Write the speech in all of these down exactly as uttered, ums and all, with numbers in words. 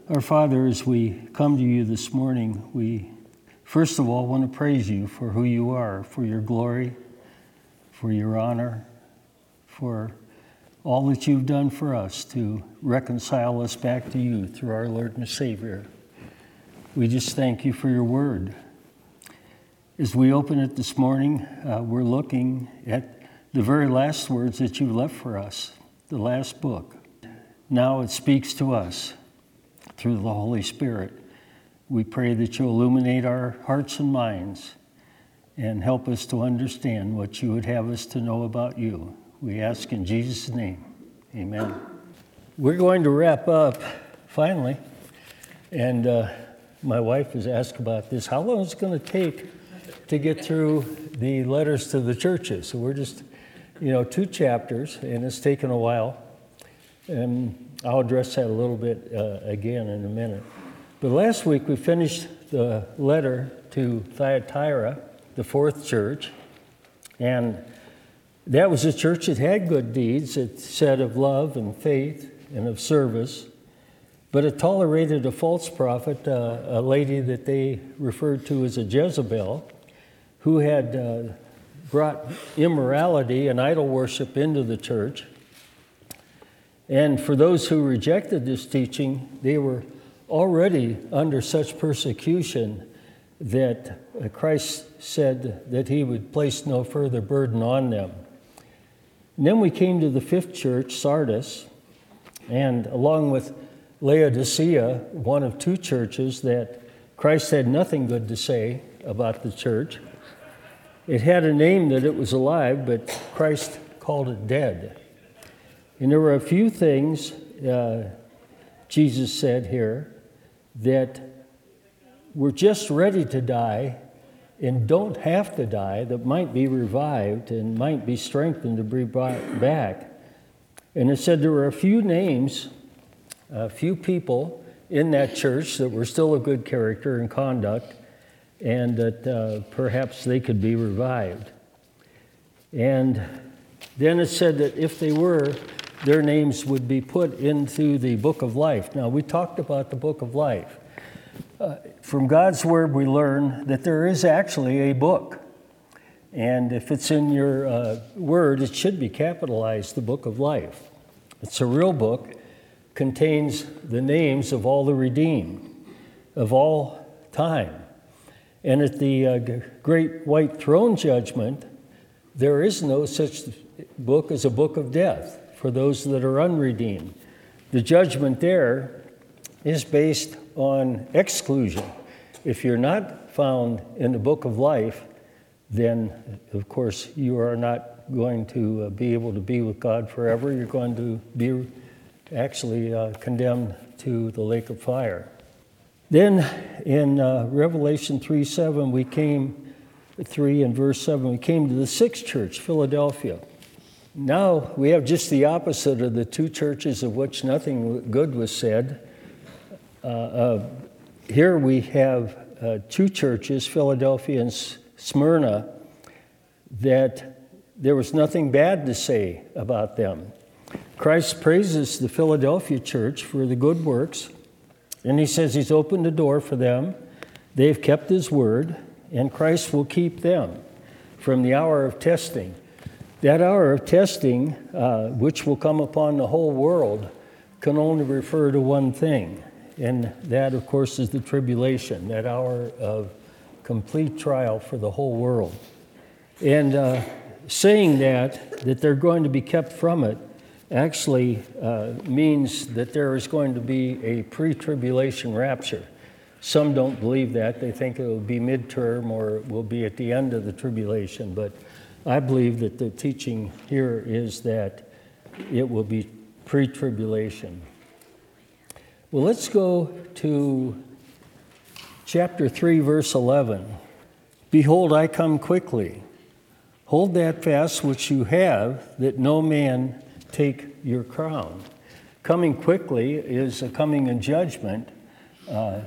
Our Father, as we come to you this morning, we first of all want to praise you for who you are, for your glory, for your honor, for all that you've done for us to reconcile us back to you through our Lord and Savior. We just thank you for your word. As we open it this morning, uh, we're looking at the very last words that you left for us, the last book. Now it speaks to us through the Holy Spirit. We pray that you illuminate our hearts and minds and help us to understand what you would have us to know about you. We ask in Jesus' name, amen. We're going to wrap up, finally, and uh, my wife has asked about this. How long is it going to take to get through the letters to the churches? So we're just, you know, two chapters, and it's taken a while. And I'll address that a little bit uh, again in a minute. But last week we finished the letter to Thyatira, the fourth church, and that was a church that had good deeds. It said of love and faith and of service, but it tolerated a false prophet, uh, a lady that they referred to as a Jezebel, who had uh, brought immorality and idol worship into the church. And for those who rejected this teaching, they were already under such persecution that Christ said that he would place no further burden on them. And then we came to the fifth church, Sardis, and along with Laodicea, one of two churches that Christ had nothing good to say about the church. It had a name that it was alive, but Christ called it dead. And there were a few things uh, Jesus said here that were just ready to die and don't have to die, that might be revived and might be strengthened to be brought back. And it said there were a few names, a few people in that church that were still of good character and conduct, and that uh, perhaps they could be revived. And then it said that if they were, their names would be put into the book of life. Now, we talked about the book of life. Uh, from God's word, we learn that there is actually a book. And if it's in your uh, word, it should be capitalized, the book of life. It's a real book, contains the names of all the redeemed, of all time. And at the uh, great white throne judgment, there is no such book as a book of death for those that are unredeemed. The judgment there is based on exclusion. If you're not found in the book of life, then, of course, you are not going to be able to be with God forever. You're going to be actually uh, condemned to the lake of fire. Then in uh, Revelation three seven, we came, three and verse seven, we came to the sixth church, Philadelphia. Now we have just the opposite of the two churches of which nothing good was said. Uh, uh, here we have uh, two churches, Philadelphia and S- Smyrna, that there was nothing bad to say about them. Christ praises the Philadelphia church for the good works, and he says he's opened the door for them. They've kept his word, and Christ will keep them from the hour of testing. That hour of testing, uh, which will come upon the whole world, can only refer to one thing, and that, of course, is the tribulation, that hour of complete trial for the whole world. And uh, saying that, that they're going to be kept from it, actually uh, means that there is going to be a pre-tribulation rapture. Some don't believe that. They think it will be midterm or it will be at the end of the tribulation, but I believe that the teaching here is that it will be pre-tribulation. Well, let's go to chapter three, verse eleven. Behold, I come quickly. Hold that fast which you have, that no man take your crown. Coming quickly is a coming in judgment, uh,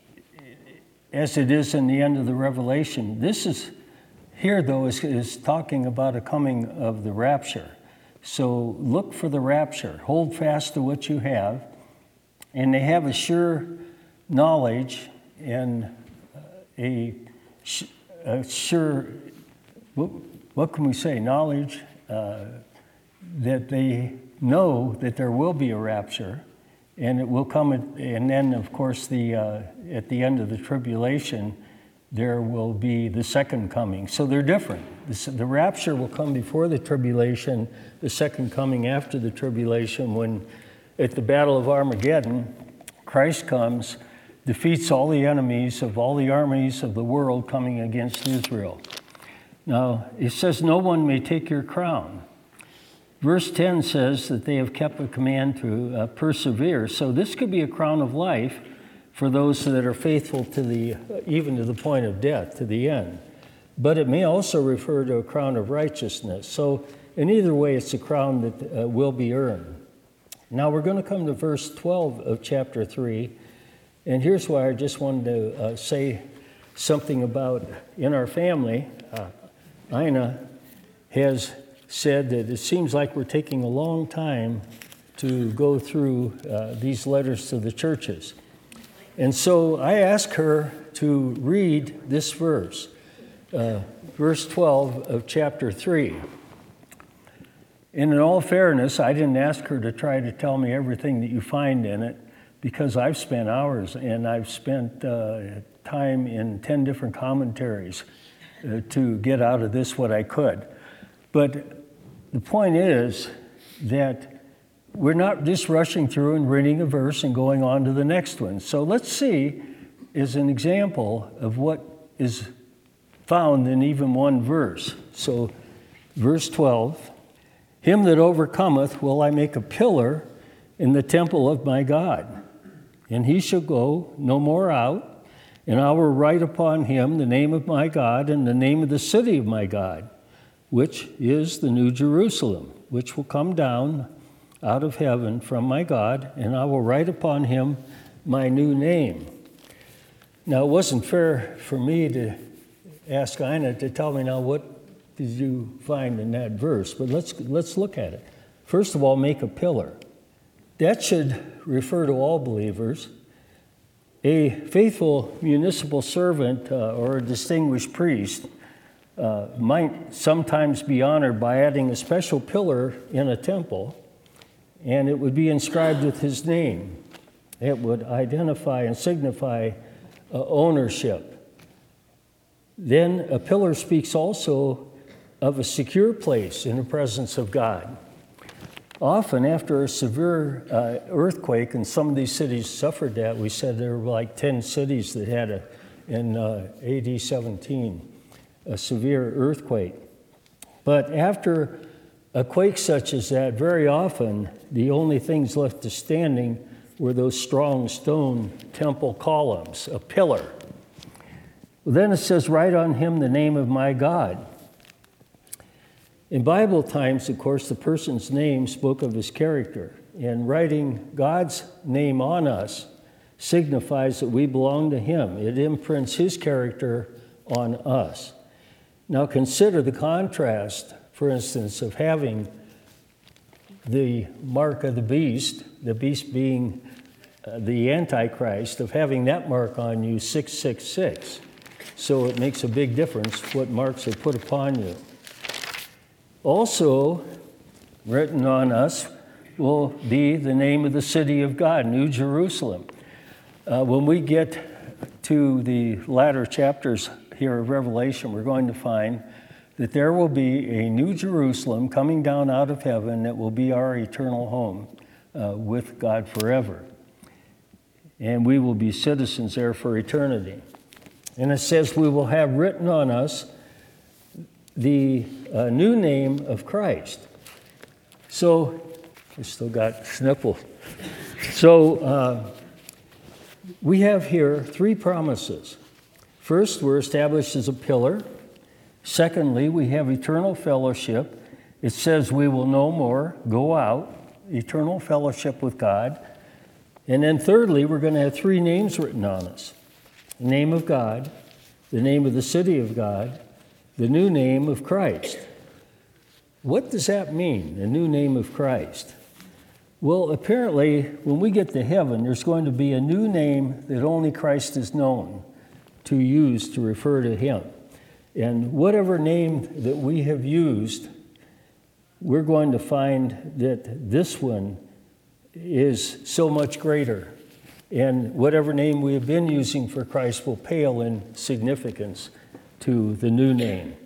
as it is in the end of the Revelation. This is here, though, is, is talking about a coming of the rapture. So look for the rapture. Hold fast to what you have. and they have a sure knowledge and a, a sure, what, what can we say, knowledge uh, that they know that there will be a rapture, and it will come, at, and then of course the uh, at the end of the tribulation, there will be the second coming. So they're different. The, the rapture will come before the tribulation, the second coming after the tribulation, when at the Battle of Armageddon, Christ comes, defeats all the enemies of all the armies of the world coming against Israel. Now, it says, no one may take your crown. Verse ten says that they have kept a command to uh, persevere. So this could be a crown of life for those that are faithful to the, even to the point of death, to the end. But it may also refer to a crown of righteousness. So in either way, it's a crown that uh, will be earned. Now we're going to come to verse twelve of chapter three. And here's why I just wanted to uh, say something about in our family. Uh, Ina has said that it seems like we're taking a long time to go through uh, these letters to the churches. And so I asked her to read this verse, uh, verse twelve of chapter three. And in all fairness, I didn't ask her to try to tell me everything that you find in it, because I've spent hours and I've spent uh, time in ten different commentaries uh, to get out of this what I could. But the point is that we're not just rushing through and reading a verse and going on to the next one. So let's see, as an example of what is found in even one verse. So verse twelve, him that overcometh will I make a pillar in the temple of my God, and he shall go no more out, and I will write upon him the name of my God and the name of the city of my God, which is the New Jerusalem, which will come down out of heaven from my God, and I will write upon him my new name. Now, it wasn't fair for me to ask Ina to tell me now what did you find in that verse, but let's let's look at it. First of all, make a pillar. That should refer to all believers. A faithful municipal servant uh, or a distinguished priest uh, might sometimes be honored by adding a special pillar in a temple, and it would be inscribed with his name. It would identify and signify uh, ownership. Then a pillar speaks also of a secure place in the presence of God. Often after a severe uh, earthquake, and some of these cities suffered that, we said there were like ten cities that had a, in uh, A D seventeen, a severe earthquake. But after a quake such as that, very often the only things left standing were those strong stone temple columns, a pillar. Well, then it says, write on him the name of my God. In Bible times, of course, the person's name spoke of his character, and writing God's name on us signifies that we belong to him. It imprints his character on us. Now consider the contrast, for instance, of having the mark of the beast, the beast being uh, the Antichrist, of having that mark on you, six six six. So it makes a big difference what marks are put upon you. Also, written on us will be the name of the city of God, New Jerusalem. Uh, when we get to the latter chapters here of Revelation, we're going to find that there will be a New Jerusalem coming down out of heaven that will be our eternal home uh, with God forever. And we will be citizens there for eternity. And it says we will have written on us the uh, new name of Christ. So, I still got sniffles. So, uh, we have here three promises. First, we're established as a pillar. Secondly, we have eternal fellowship. It says we will no more go out, eternal fellowship with God. And then thirdly, we're going to have three names written on us. The name of God, the name of the city of God, the new name of Christ. What does that mean, the new name of Christ? Well, apparently, when we get to heaven, there's going to be a new name that only Christ is known to use to refer to him. And whatever name that we have used, we're going to find that this one is so much greater. And whatever name we have been using for Christ will pale in significance to the new name.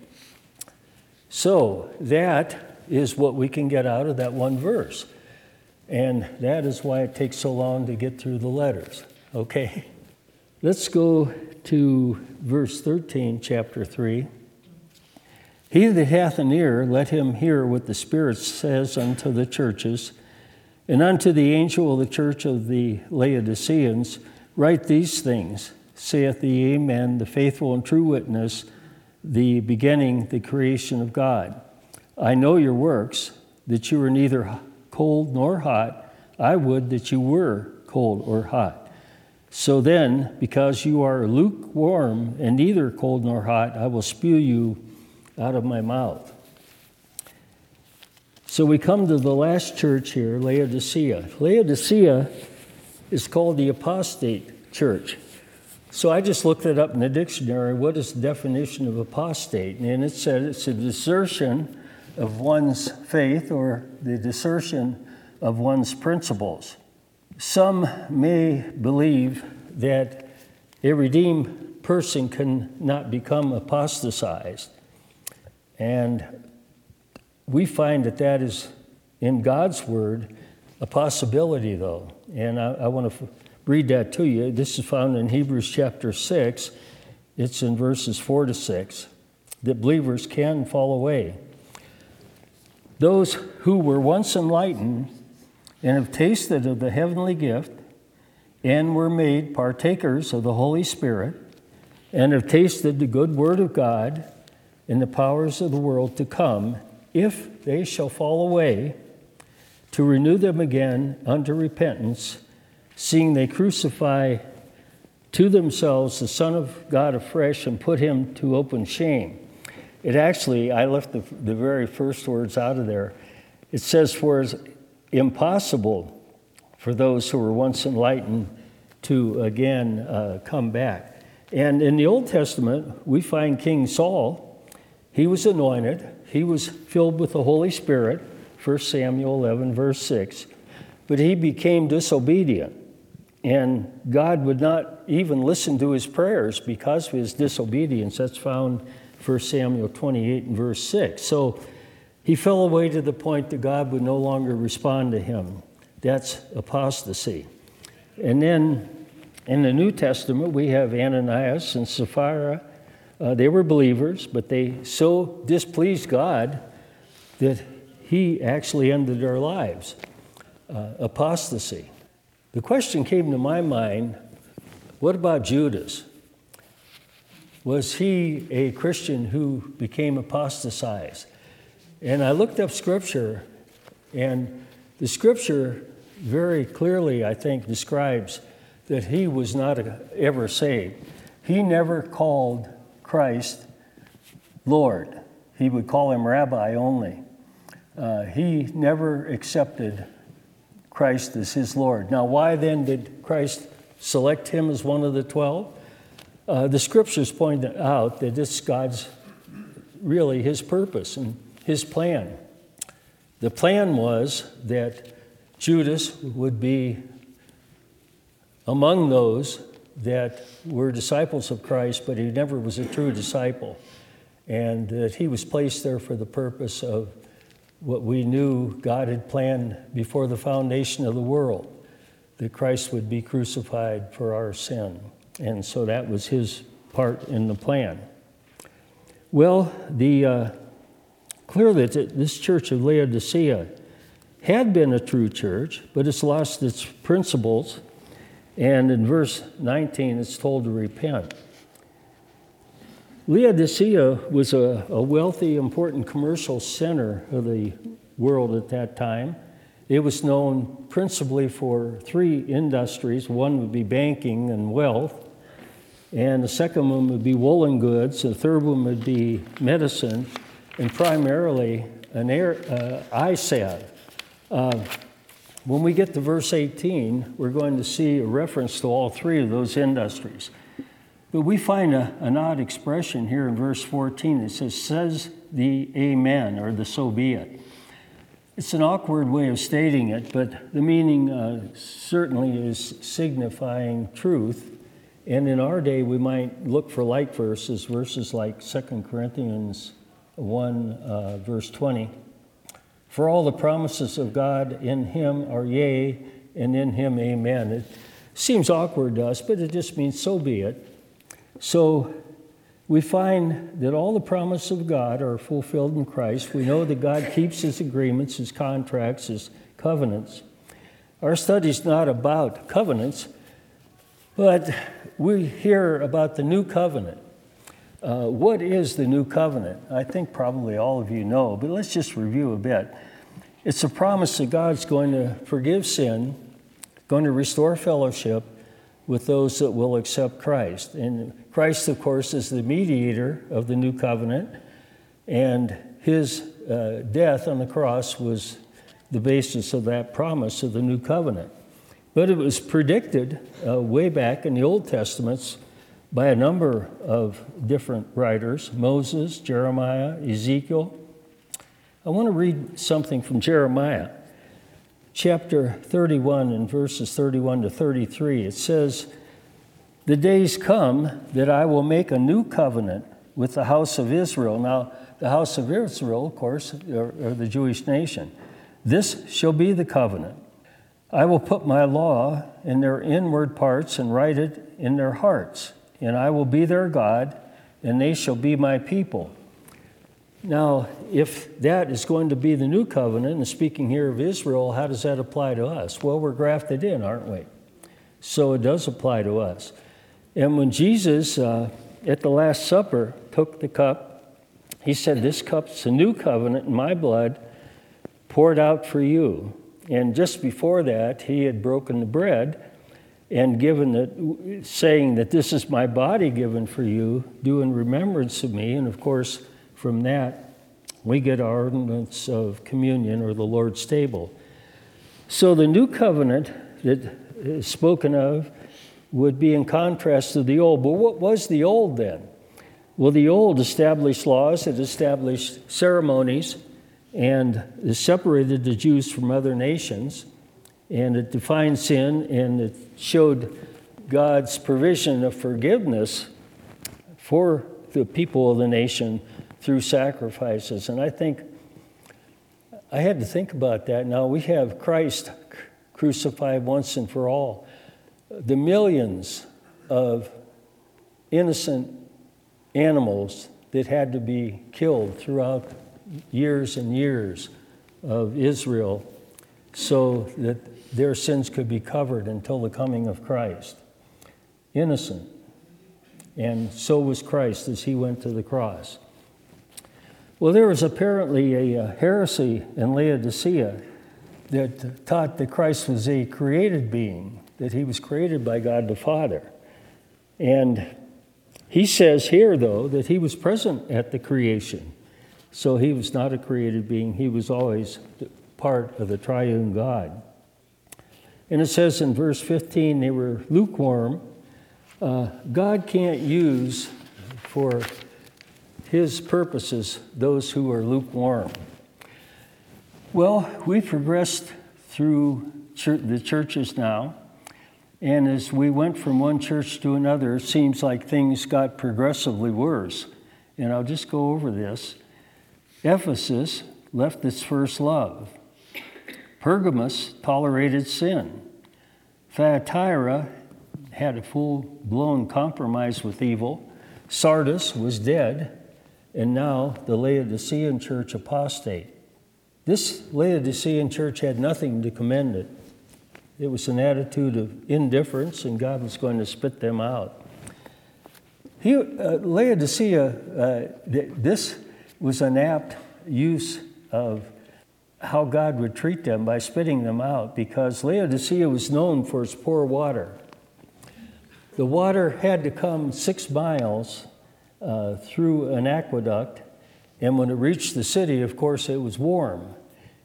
So that is what we can get out of that one verse. And that is why it takes so long to get through the letters. Okay? Let's go to verse thirteen, chapter three. He that hath an ear, let him hear what the Spirit says unto the churches. And unto the angel of the church of the Laodiceans, write these things, saith the Amen, the faithful and true witness, the beginning, the creation of God. I know your works, that you are neither cold nor hot. I would that you were cold or hot. So then, because you are lukewarm and neither cold nor hot, I will spew you out of my mouth. So we come to the last church here, Laodicea. Laodicea is called the apostate church. So I just looked it up in the dictionary. What is the definition of apostate? And it said it's a desertion of one's faith or the desertion of one's principles. Some may believe that a redeemed person can not become apostatized. And we find that that is, in God's word, a possibility, though. And I, I want to f- read that to you. This is found in Hebrews chapter six. It's in verses four to six, that believers can fall away. Those who were once enlightened and have tasted of the heavenly gift and were made partakers of the Holy Spirit and have tasted the good word of God and the powers of the world to come, if they shall fall away, to renew them again unto repentance, seeing they crucify to themselves the Son of God afresh and put him to open shame. It actually, I left the, the very first words out of there. It says, for it's impossible for those who were once enlightened to again uh, come back. And in the Old Testament, we find King Saul. He was anointed. He was filled with the Holy Spirit, First Samuel eleven, verse six. But he became disobedient. And God would not even listen to his prayers because of his disobedience. That's found First Samuel twenty-eight and verse six. So he fell away to the point that God would no longer respond to him. That's apostasy. And then in the New Testament, we have Ananias and Sapphira. Uh, they were believers, but they so displeased God that he actually ended their lives. Uh, apostasy. The question came to my mind, what about Judas? Was he a Christian who became apostatized? And I looked up Scripture, and the Scripture very clearly, I think, describes that he was not ever saved. He never called Christ Lord. He would call him Rabbi only. Uh, he never accepted Christ as his Lord. Now, why then did Christ select him as one of the twelve? Uh, the Scriptures point out that it's God's, really his purpose and his plan. The plan was that Judas would be among those that were disciples of Christ, but he never was a true disciple. And that he was placed there for the purpose of what we knew God had planned before the foundation of the world, that Christ would be crucified for our sin. And so that was his part in the plan. Well, the uh, clearly this church of Laodicea had been a true church, but it's lost its principles. And in verse nineteen, it's told to repent. Laodicea was a, a wealthy, important commercial center of the world at that time. It was known principally for three industries. One would be banking and wealth, and the second one would be woolen goods. The third one would be medicine, and primarily an air, uh, eye salve. Uh, when we get to verse eighteen, we're going to see a reference to all three of those industries. But we find a, an odd expression here in verse fourteen. It says, says the amen, or the so be it. It's an awkward way of stating it, but the meaning uh, certainly is signifying truth. And in our day, we might look for like verses, verses like Second Corinthians one, uh, verse twenty. For all the promises of God in him are yea, and in him amen. It seems awkward to us, but it just means so be it. So we find that all the promises of God are fulfilled in Christ. We know that God keeps his agreements, his contracts, his covenants. Our study is not about covenants, but we hear about the new covenant. Uh, what is the new covenant? I think probably all of you know, but let's just review a bit. It's a promise that God's going to forgive sin, going to restore fellowship with those that will accept Christ. And Christ, of course, is the mediator of the new covenant, and his uh, death on the cross was the basis of that promise of the new covenant. But it was predicted uh, way back in the Old Testaments by a number of different writers, Moses, Jeremiah, Ezekiel. I want to read something from Jeremiah, chapter thirty-one and verses thirty-one to thirty-three. It says, the days come that I will make a new covenant with the house of Israel. Now, the house of Israel, of course, are, are the Jewish nation. This shall be the covenant. I will put my law in their inward parts and write it in their hearts. And I will be their God, and they shall be my people. Now, if that is going to be the new covenant, and speaking here of Israel, how does that apply to us? Well, we're grafted in, aren't we? So it does apply to us. And when Jesus, uh, at the Last Supper, took the cup, he said, this cup's a new covenant in my blood poured out for you. And just before that, he had broken the bread and given it, saying that this is my body given for you, do in remembrance of me. And of course, from that, we get our ordinance of communion, or the Lord's table. So the new covenant that is spoken of would be in contrast to the old. But what was the old then? Well, the old established laws, it established ceremonies, and it separated the Jews from other nations. And it defined sin, and it showed God's provision of forgiveness for the people of the nation through sacrifices. And I think, I had to think about that. Now, we have Christ crucified once and for all. The millions of innocent animals that had to be killed throughout years and years of Israel so that their sins could be covered until the coming of Christ. Innocent. And so was Christ as he went to the cross. Well, there was apparently a, a heresy in Laodicea that taught that Christ was a created being, that he was created by God the Father. And he says here, though, that he was present at the creation. So he was not a created being. He was always part of the triune God. And it says in verse fifteen, they were lukewarm. Uh, God can't use for his purposes those who are lukewarm. Well, we've progressed through church, the churches now. And as we went from one church to another, it seems like things got progressively worse. And I'll just go over this. Ephesus left its first love. Pergamos tolerated sin. Thyatira had a full-blown compromise with evil. Sardis was dead. And now the Laodicean church apostate. This Laodicean church had nothing to commend it. It was an attitude of indifference, and God was going to spit them out. He, uh, Laodicea, uh, th- this was an apt use of how God would treat them by spitting them out, because Laodicea was known for its poor water. The water had to come six miles uh, through an aqueduct, and when it reached the city, of course, it was warm.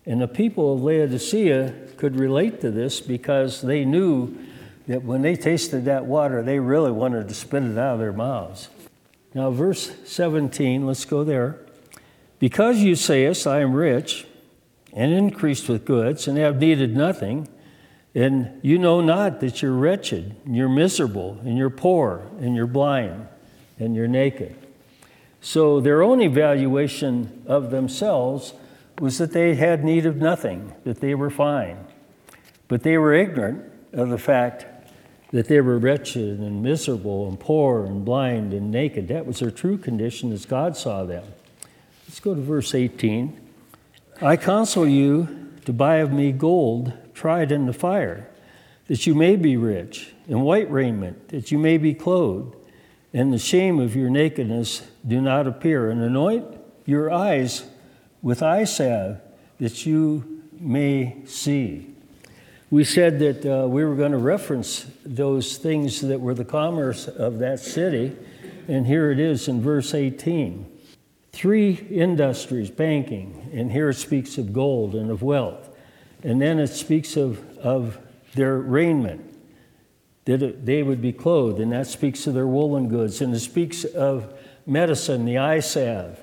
And the people of Laodicea could relate to this because they knew that when they tasted that water, they really wanted to spit it out of their mouths. Now, verse seventeen, let's go there. Because you sayest, I am rich, and increased with goods, and have needed nothing, and you know not that you're wretched, and you're miserable, and you're poor, and you're blind, and you're naked. So their own evaluation of themselves was that they had need of nothing, that they were fine. But they were ignorant of the fact that they were wretched and miserable and poor and blind and naked. That was their true condition as God saw them. Let's go to verse eighteen. I counsel you to buy of me gold tried in the fire, that you may be rich, and white raiment, that you may be clothed, and the shame of your nakedness do not appear, and anoint your eyes with eye salve, that you may see. We said that uh, we were going to reference those things that were the commerce of that city, and here it is in verse eighteen. Three industries, banking, and here it speaks of gold and of wealth. And then it speaks of, of their raiment, that it, they would be clothed, and that speaks of their woolen goods. And it speaks of medicine, the eye salve.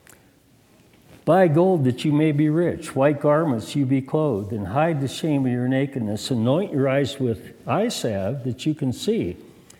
Buy gold that you may be rich, white garments you be clothed, and hide the shame of your nakedness. Anoint your eyes with eye salve that you can see.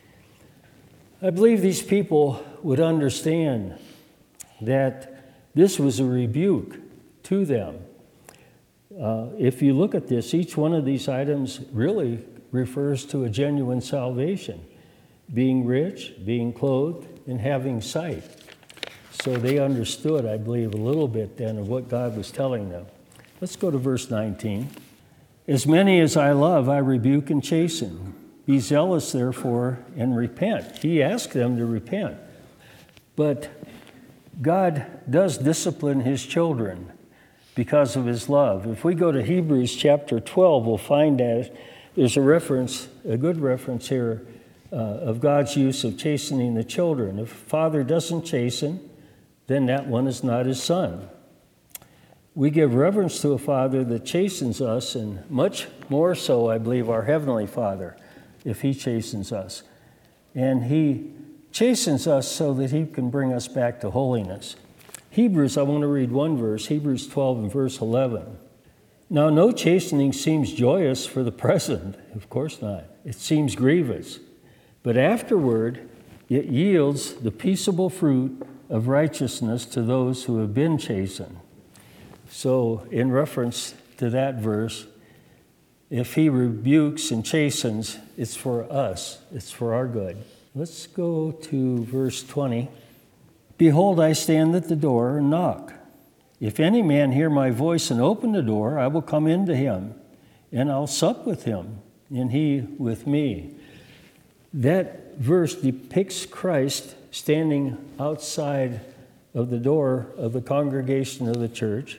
I believe these people would understand that this was a rebuke to them. Uh, if you look at this, each one of these items really refers to a genuine salvation, being rich, being clothed, and having sight. So they understood, I believe, a little bit then of what God was telling them. Let's go to verse nineteen. As many as I love, I rebuke and chasten. Be zealous, therefore, and repent. He asked them to repent. But God does discipline his children because of his love. If we go to Hebrews chapter twelve, we'll find that there's a reference, a good reference here, uh, of God's use of chastening the children. If a father doesn't chasten, then that one is not his son. We give reverence to a father that chastens us, and much more so, I believe, our Heavenly Father, if he chastens us. And he chastens us so that he can bring us back to holiness. Hebrews, I want to read one verse, Hebrews twelve and verse eleven. Now, no chastening seems joyous for the present. Of course not. It seems grievous. But afterward, it yields the peaceable fruit of righteousness to those who have been chastened. So, in reference to that verse, if he rebukes and chastens, it's for us. It's for our good. Let's go to verse twenty. Behold, I stand at the door and knock. If any man hear my voice and open the door, I will come into him, and I'll sup with him, and he with me. That verse depicts Christ standing outside of the door of the congregation of the church.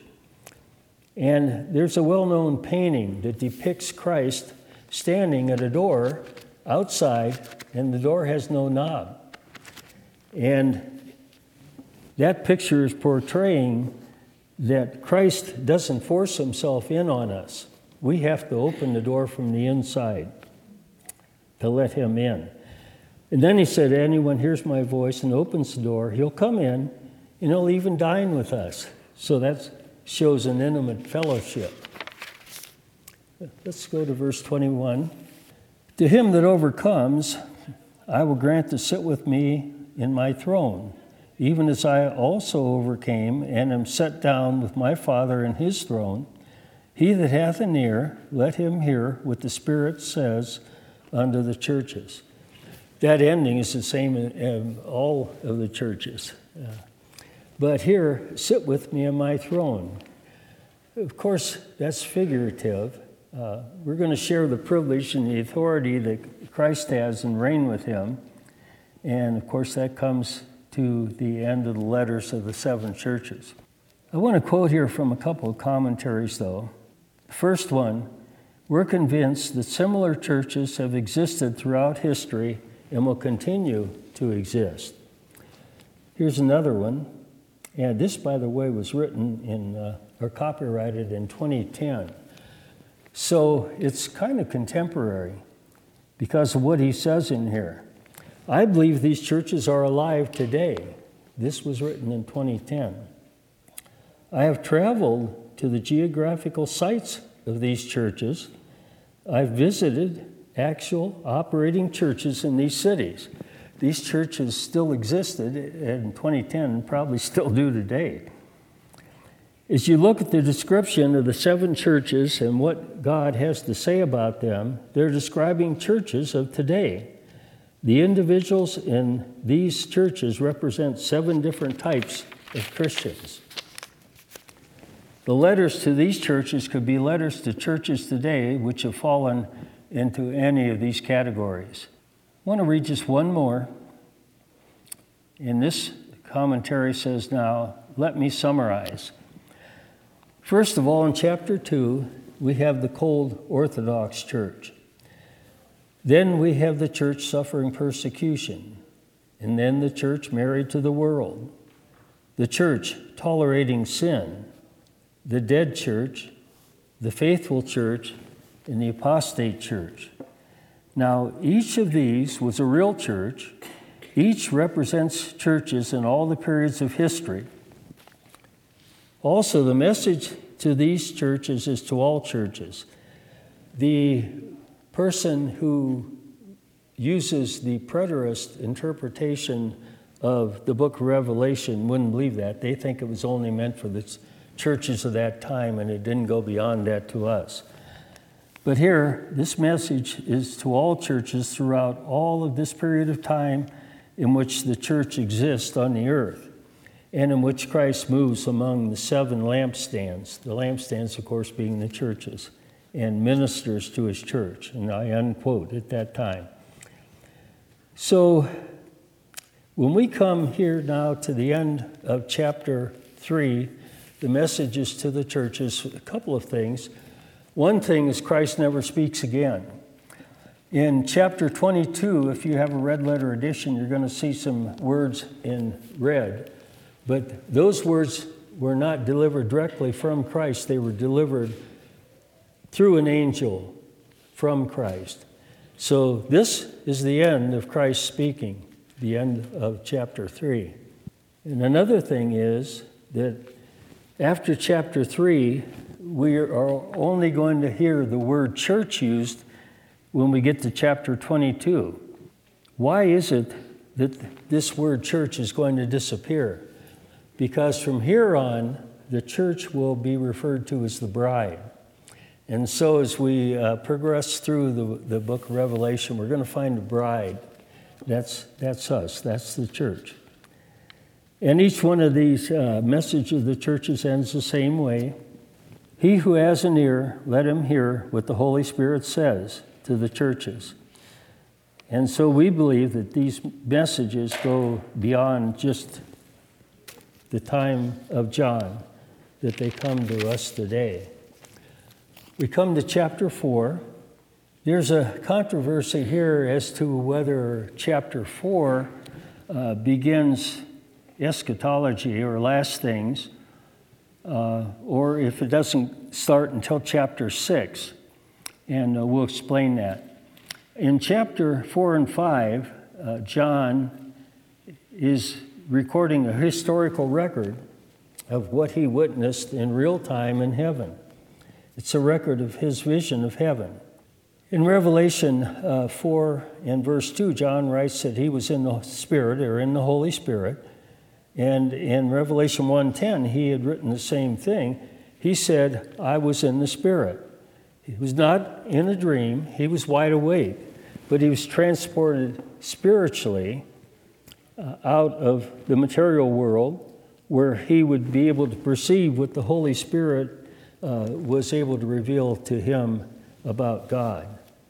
And there's a well-known painting that depicts Christ standing at a door outside, and the door has no knob. And that picture is portraying that Christ doesn't force himself in on us. We have to open the door from the inside to let him in. And then he said, anyone hears my voice and opens the door, he'll come in and he'll even dine with us. So that shows an intimate fellowship. Let's go to verse twenty-one. To him that overcomes, I will grant to sit with me in my throne, even as I also overcame and am set down with my Father in his throne. He that hath an ear, let him hear what the Spirit says unto the churches. That ending is the same in all of the churches. Uh, but here, sit with me in my throne. Of course, that's figurative. Uh, we're going to share the privilege and the authority that Christ has and reign with him. And of course, that comes to the end of the letters of the seven churches. I want to quote here from a couple of commentaries, though. The first one, we're convinced that similar churches have existed throughout history and will continue to exist. Here's another one. And this, by the way, was written in uh, or copyrighted in twenty ten. So it's kind of contemporary because of what he says in here. I believe these churches are alive today. This was written in twenty ten. I have traveled to the geographical sites of these churches. I've visited actual operating churches in these cities. These churches still existed in twenty ten and probably still do today. As you look at the description of the seven churches and what God has to say about them, they're describing churches of today. The individuals in these churches represent seven different types of Christians. The letters to these churches could be letters to churches today which have fallen into any of these categories. I want to read just one more. And this commentary says, now, let me summarize. First of all, in chapter two, we have the cold Orthodox church. Then we have the church suffering persecution. And then the church married to the world. The church tolerating sin. The dead church, the faithful church, and the apostate church. Now, each of these was a real church. Each represents churches in all the periods of history. Also, the message to these churches is to all churches. The person who uses the preterist interpretation of the book of Revelation wouldn't believe that. They think it was only meant for the churches of that time, and it didn't go beyond that to us. But here, this message is to all churches throughout all of this period of time in which the church exists on the earth, and in which Christ moves among the seven lampstands, the lampstands, of course, being the churches, and ministers to his church, and I unquote at that time. So when we come here now to the end of chapter three, the message is to the churches, a couple of things. One thing is Christ never speaks again. In chapter twenty-two, if you have a red letter edition, you're going to see some words in red. But those words were not delivered directly from Christ. They were delivered through an angel from Christ. So this is the end of Christ speaking, the end of chapter three. And another thing is that after chapter three, we are only going to hear the word church used when we get to chapter twenty-two. Why is it that this word church is going to disappear? Because from here on, the church will be referred to as the bride. And so as we uh, progress through the, the book of Revelation, we're going to find a bride. That's, that's us. That's the church. And each one of these uh, messages of the churches ends the same way. He who has an ear, let him hear what the Holy Spirit says to the churches. And so we believe that these messages go beyond just the time of John, that they come to us today. We come to chapter four. There's a controversy here as to whether chapter four uh, begins eschatology or last things, uh, or if it doesn't start until chapter six. And uh, we'll explain that. In chapter four and five, uh, John is recording a historical record of what he witnessed in real time in heaven. It's a record of his vision of heaven. In Revelation uh, four and verse two, John writes that he was in the Spirit, or in the Holy Spirit. And in Revelation one ten, he had written the same thing. He said, I was in the Spirit. He was not in a dream. He was wide awake. But he was transported spiritually uh, out of the material world, where he would be able to perceive what the Holy Spirit uh, was able to reveal to him about God.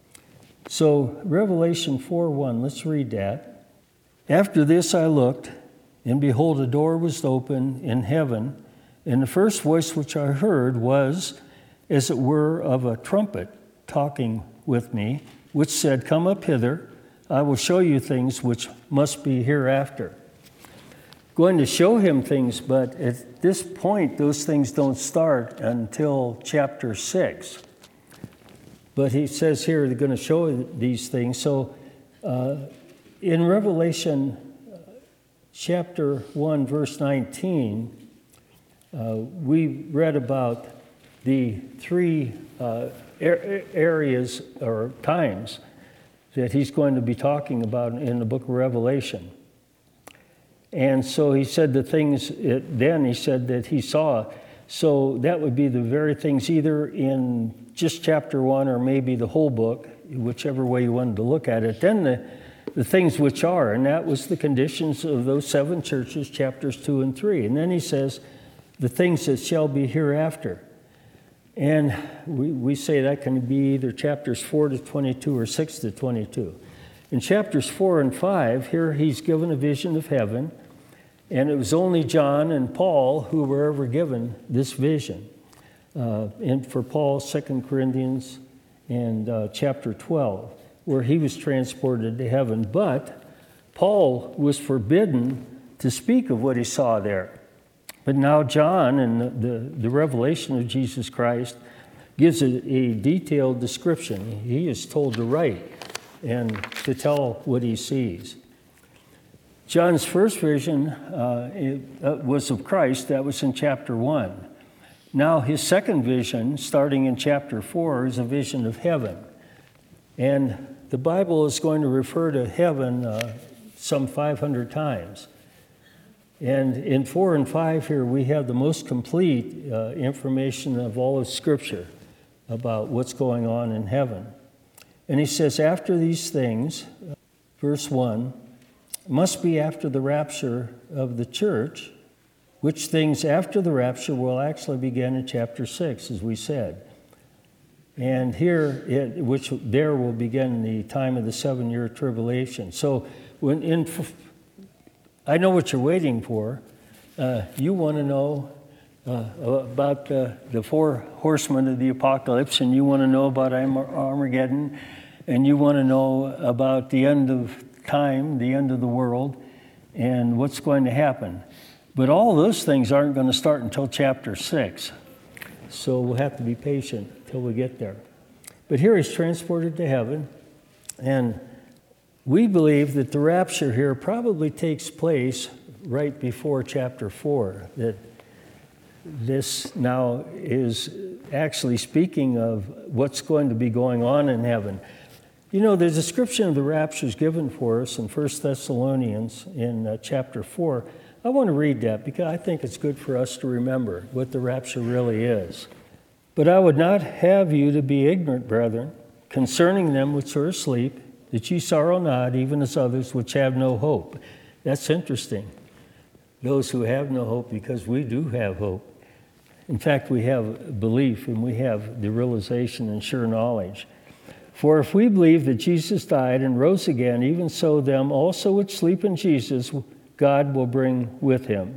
So Revelation four one, let's read that. After this I looked, and behold, a door was open in heaven, and the first voice which I heard was, as it were, of a trumpet talking with me, which said, Come up hither, I will show you things which must be hereafter. going to show him things, but at this point, those things don't start until chapter six. But he says here they're going to show these things. So uh, in Revelation chapter one, verse nineteen, uh, we read about the three uh, areas or times that he's going to be talking about in the book of Revelation. And so he said the things, it, then he said that he saw. So that would be the very things either in just chapter one or maybe the whole book, whichever way you wanted to look at it. Then the, the things which are, and that was the conditions of those seven churches, chapters two and three. And then he says the things that shall be hereafter. And we, we say that can be either chapters four to twenty-two or six to twenty-two. In chapters four and five, here he's given a vision of heaven, and it was only John and Paul who were ever given this vision. Uh, and for Paul, Second Corinthians and uh, chapter twelve, where he was transported to heaven. But Paul was forbidden to speak of what he saw there. But now John, in the, the, the revelation of Jesus Christ, gives a, a detailed description. He is told to write and to tell what he sees. John's first vision uh, it, uh, was of Christ. That was in chapter one. Now his second vision, starting in chapter four, is a vision of heaven. And the Bible is going to refer to heaven uh, some five hundred times. And in four and five here, we have the most complete uh, information of all of Scripture about what's going on in heaven. And he says, after these things, verse one, must be after the rapture of the church, which things after the rapture will actually begin in chapter six, as we said. And here, it, which there will begin the time of the seven-year tribulation. So when in I know what you're waiting for. Uh, you want to know uh, about uh, the four horsemen of the apocalypse, and you want to know about Armageddon, and you want to know about the end of time, the end of the world, and what's going to happen. But all those things aren't going to start until chapter six. So we'll have to be patient till we get there. But here he's transported to heaven, and we believe that the rapture here probably takes place right before chapter four, that this now is actually speaking of what's going to be going on in heaven. You know, the description of the rapture is given for us in First Thessalonians in uh, chapter four. I want to read that because I think it's good for us to remember what the rapture really is. But I would not have you to be ignorant, brethren, concerning them which are asleep, that ye sorrow not, even as others which have no hope. That's interesting. Those who have no hope, because we do have hope. In fact, we have belief and we have the realization and sure knowledge. For if we believe that Jesus died and rose again, even so them also which sleep in Jesus, God will bring with him.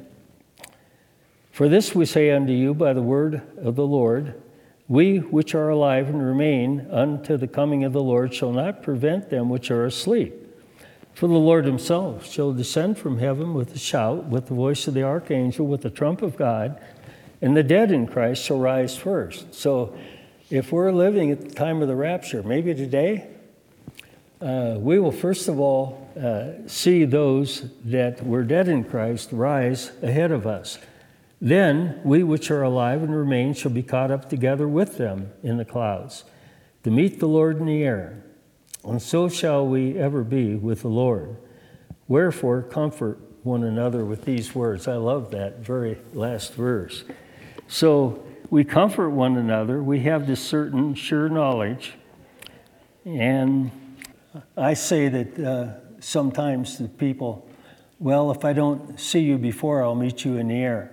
For this we say unto you by the word of the Lord, we which are alive and remain unto the coming of the Lord shall not prevent them which are asleep. For the Lord himself shall descend from heaven with a shout, with the voice of the archangel, with the trump of God, and the dead in Christ shall rise first. So if we're living at the time of the rapture, maybe today, uh, we will first of all uh, see those that were dead in Christ rise ahead of us. Then we which are alive and remain shall be caught up together with them in the clouds to meet the Lord in the air. And so shall we ever be with the Lord. Wherefore comfort one another with these words. I love that very last verse. So we comfort one another. We have this certain sure knowledge. And I say that uh, sometimes to people, well, if I don't see you before, I'll meet you in the air.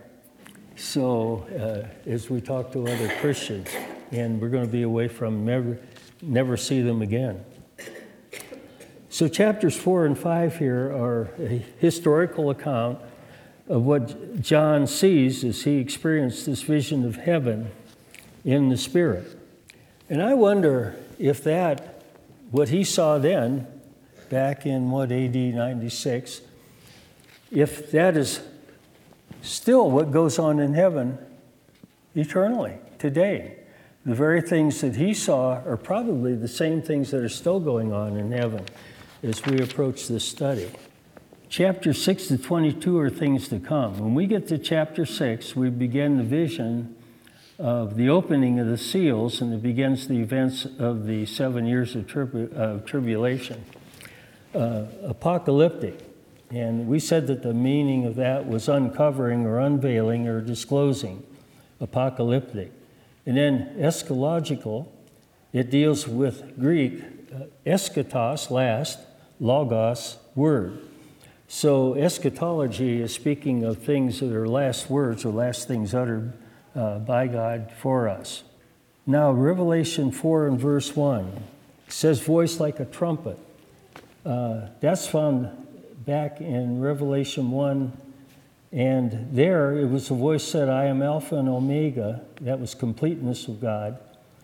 So uh, as we talk to other Christians, and we're going to be away from never, never see them again. So chapters four and five here are a historical account of what John sees as he experienced this vision of heaven in the Spirit. And I wonder if that, what he saw then, back in what, A D ninety-six, if that is still what goes on in heaven eternally, today. The very things that he saw are probably the same things that are still going on in heaven as we approach this study. Chapter six to twenty-two are things to come. When we get to chapter six, we begin the vision of the opening of the seals, and it begins the events of the seven years of, tribu- of tribulation. Uh, apocalyptic. And we said that the meaning of that was uncovering or unveiling or disclosing. Apocalyptic. And then eschatological, it deals with Greek, uh, eschatos, last, logos, word. So eschatology is speaking of things that are last words or last things uttered uh, by God for us. Now, Revelation four and verse one says, voice like a trumpet. Uh, that's found back in Revelation one, and there it was a voice said, I am Alpha and Omega. That was completeness of God.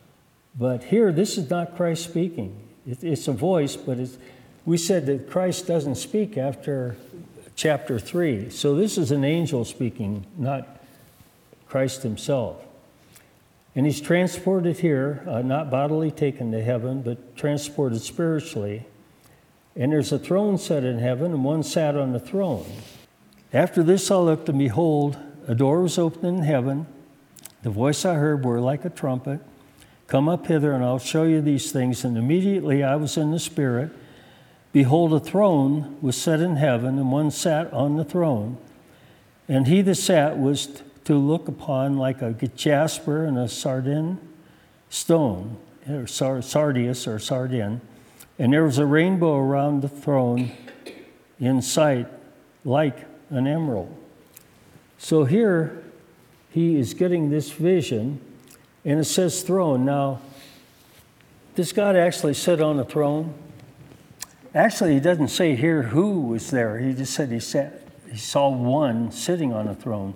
But here, this is not Christ speaking. It, it's a voice, but it's, we said that Christ doesn't speak after chapter three. So this is an angel speaking, not Christ himself. And he's transported here, uh, not bodily taken to heaven, but transported spiritually. And there's a throne set in heaven, and one sat on the throne. After this I looked, and behold, a door was opened in heaven. The voice I heard were like a trumpet. Come up hither, and I'll show you these things. And immediately I was in the Spirit. Behold, a throne was set in heaven, and one sat on the throne. And he that sat was t- to look upon like a jasper and a sardine stone, or sar- sardius or sardine. And there was a rainbow around the throne in sight like an emerald. So here he is getting this vision, and it says throne. Now, does God actually sit on a throne? Actually, he doesn't say here who was there. He just said he sat, he saw one sitting on a throne.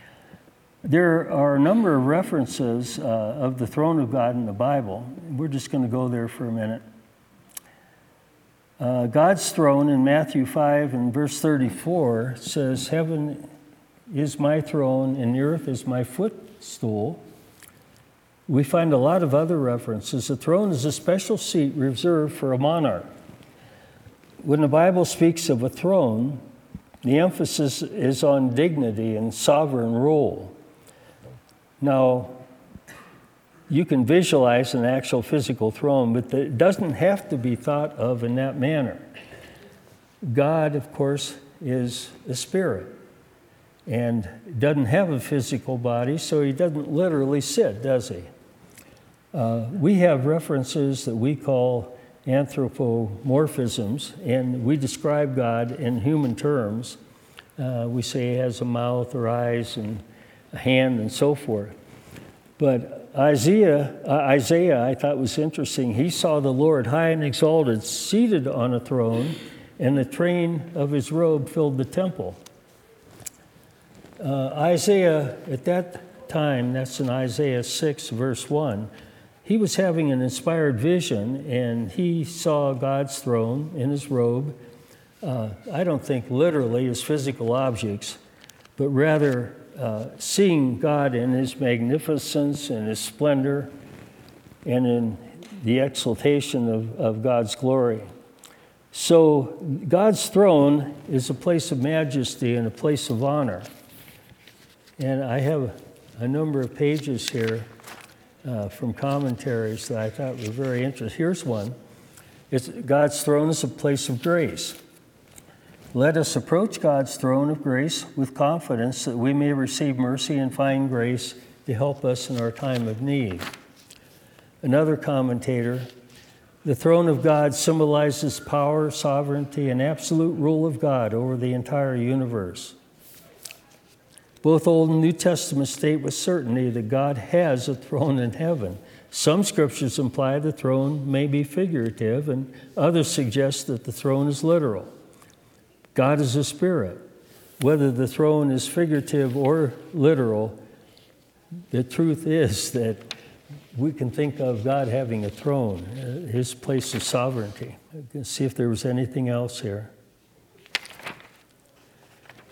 There are a number of references uh, of the throne of God in the Bible. We're just going to go there for a minute. Uh, God's throne in Matthew five and verse thirty-four says, heaven is my throne and the earth is my footstool. We find a lot of other references. The throne is a special seat reserved for a monarch. When the Bible speaks of a throne, the emphasis is on dignity and sovereign rule. Now, you can visualize an actual physical throne, but it doesn't have to be thought of in that manner. God, of course, is a spirit and doesn't have a physical body, so he doesn't literally sit, does he? Uh, we have references that we call anthropomorphisms, and we describe God in human terms. Uh, we say he has a mouth or eyes and a hand and so forth. But Isaiah, uh, Isaiah, I thought was interesting. He saw the Lord high and exalted, seated on a throne, and the train of his robe filled the temple. Uh, Isaiah, at that time, that's in Isaiah six, verse one, he was having an inspired vision, and he saw God's throne in his robe. Uh, I don't think literally as physical objects, but rather uh, seeing God in his magnificence and his splendor and in the exaltation of, of God's glory. So God's throne is a place of majesty and a place of honor. And I have a number of pages here uh, from commentaries that I thought were very interesting. Here's one. It's, God's throne is a place of grace. Let us approach God's throne of grace with confidence that we may receive mercy and find grace to help us in our time of need. Another commentator, the throne of God symbolizes power, sovereignty, and absolute rule of God over the entire universe. Both Old and New Testament state with certainty that God has a throne in heaven. Some scriptures imply the throne may be figurative, and others suggest that the throne is literal. God is a spirit. Whether the throne is figurative or literal, the truth is that we can think of God having a throne, his place of sovereignty. Let's see if there was anything else here.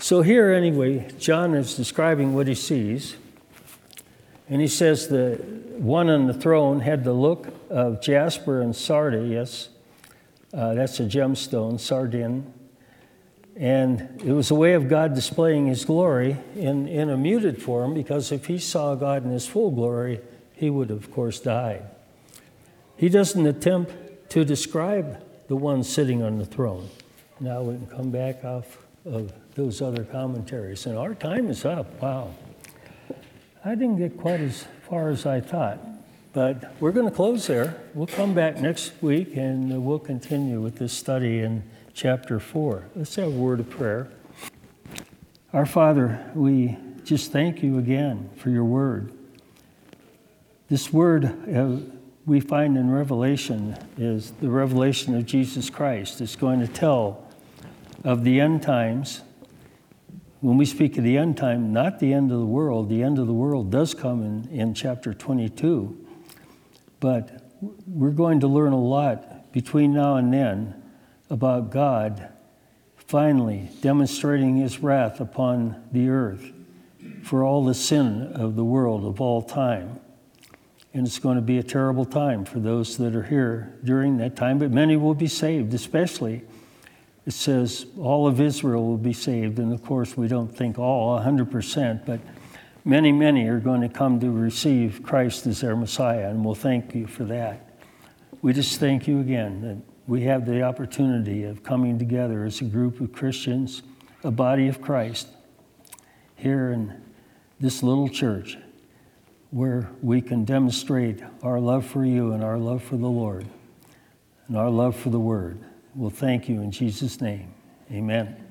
So here, anyway, John is describing what he sees. And he says the one on the throne had the look of jasper and sardius. Uh, that's a gemstone, sardine. And it was a way of God displaying his glory in, in a muted form, because if he saw God in his full glory, he would, of course, die. He doesn't attempt to describe the one sitting on the throne. Now we can come back off of those other commentaries. And our time is up. Wow. I didn't get quite as far as I thought. But we're going to close there. We'll come back next week, and we'll continue with this study in chapter four. Let's have a word of prayer. Our Father, we just thank you again for your word. This word uh, we find in Revelation is the revelation of Jesus Christ. It's going to tell of the end times. When we speak of the end time, not the end of the world. The end of the world does come in, in chapter twenty-two. But we're going to learn a lot between now and then about God finally demonstrating his wrath upon the earth for all the sin of the world of all time. And it's going to be a terrible time for those that are here during that time, but many will be saved, especially it says all of Israel will be saved. And of course, we don't think all, one hundred percent, but many, many are going to come to receive Christ as their Messiah, and we'll thank you for that. We just thank you again that we have the opportunity of coming together as a group of Christians, a body of Christ, here in this little church, where we can demonstrate our love for you and our love for the Lord and our love for the Word. We'll thank you in Jesus' name. Amen.